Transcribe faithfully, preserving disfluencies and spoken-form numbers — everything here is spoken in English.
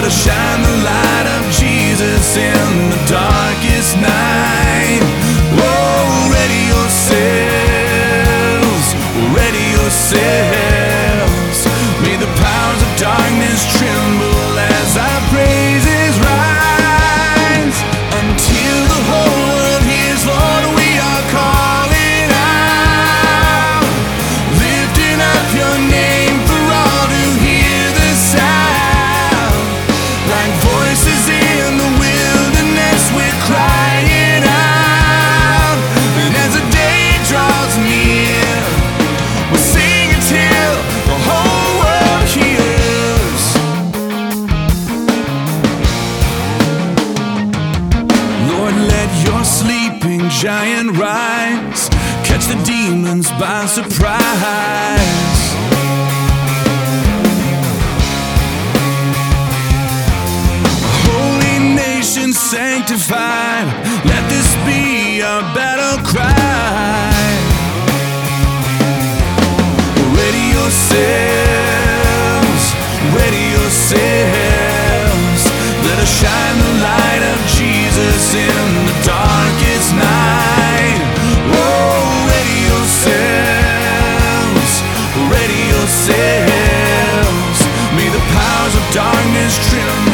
us shine the light of Jesus in the darkest night. Oh, ready yourselves, ready yourselves. May the powers of darkness tremble as our praises rise. Until the whole world hears, Lord, we are calling out, lifting up your name for all to hear the sound. Like voices in the wilderness, we're crying out. And as the day draws near, we'll sing until the whole world hears. Lord, let your sleeping giant rise, catch the demons by surprise. Holy nation sanctified, let this be our battle cry. Ready yourselves, ready yourselves. Let us shine the light of Jesus in the darkest night. Oh, ready yourselves, ready yourselves. May the powers of darkness tremble